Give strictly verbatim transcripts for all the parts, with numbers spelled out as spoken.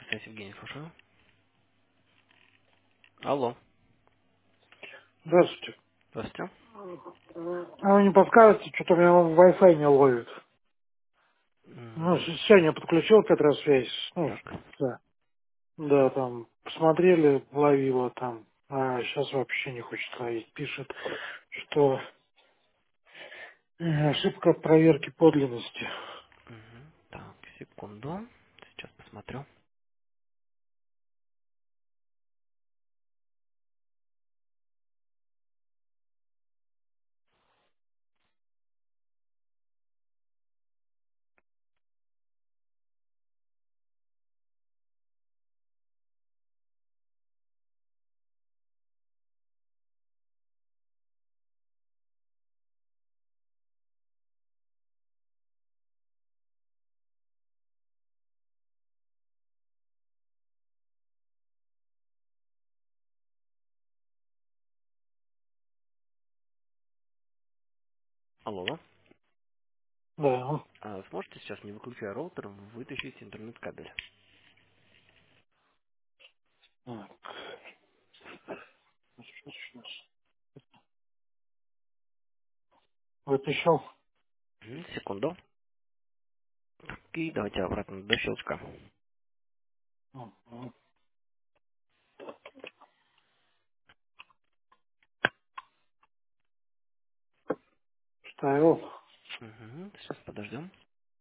Связь Евгений, слушаю. Алло, Здравствуйте. здравствуйте. А вы не подскажете, что-то у меня Wi-Fi не ловит. Ну, М, с- сегодня подключил пять раз связь. Ну, Так. да. Да, там, посмотрели, ловило там. А сейчас вообще не хочет ловить. Пишет, что э, ошибка проверки подлинности. Мгм. Так, секунду. Сейчас посмотрю. Алло, алло. Да. А сможете сейчас, не выключая роутер, вытащить интернет-кабель? Ну, сейчас, сейчас. Вытащил. Мгм, секунду. И давайте обратно до щелчка. Мгм. Вставил. Угу, сейчас подождем.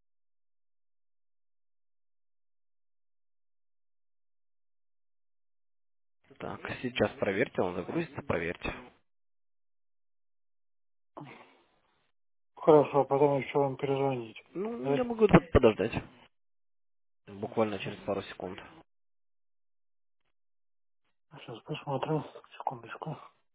Так, сейчас проверьте, он загрузится, проверьте. Хорошо, а потом еще вам перезвонить. Ну, Да? я могу тут подождать. Буквально через пару секунд. Сейчас посмотрю. Секундочку.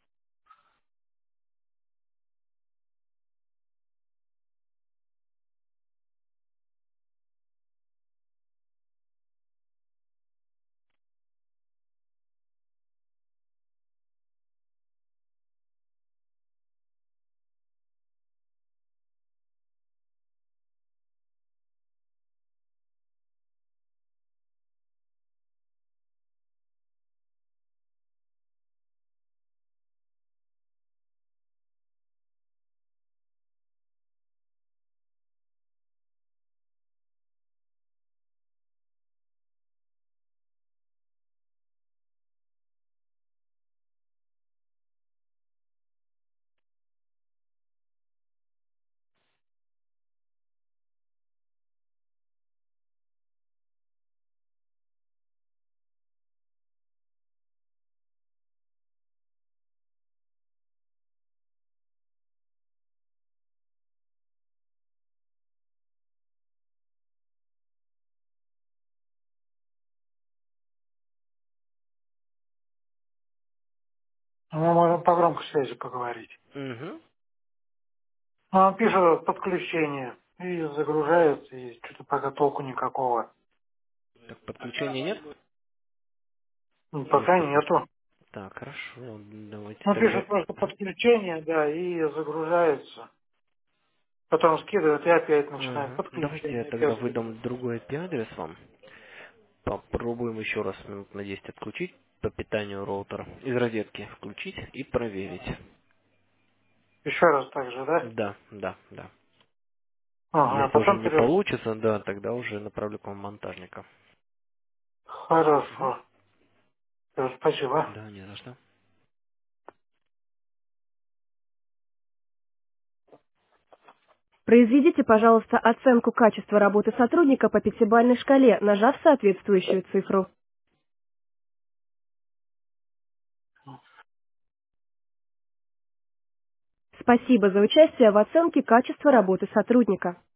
Мы можем по громкой связи поговорить. Угу. Ну, он пишет подключение и загружает, и что-то пока толку никакого. Так, подключения нет? Ну, Или пока что-то? нету. Так, хорошо, давайте Ну, тогда... пишет просто подключение, да, и загружается. Потом скидывает и опять начинает Угу. Давайте я подключение, тогда опять выдам загружается. другой I P-адрес вам. Попробуем еще раз минут на десять отключить по питанию роутера. Из розетки включить и проверить. Еще раз так же, да? Да, да, да. Ага, а Если уже потом не перед... получится, да, тогда уже направлю к вам монтажника. Угу. Хорошо. Всё, спасибо. Да, не за что. Произведите, пожалуйста, оценку качества работы сотрудника по пятибалльной шкале, нажав соответствующую цифру. Спасибо за участие в оценке качества работы сотрудника.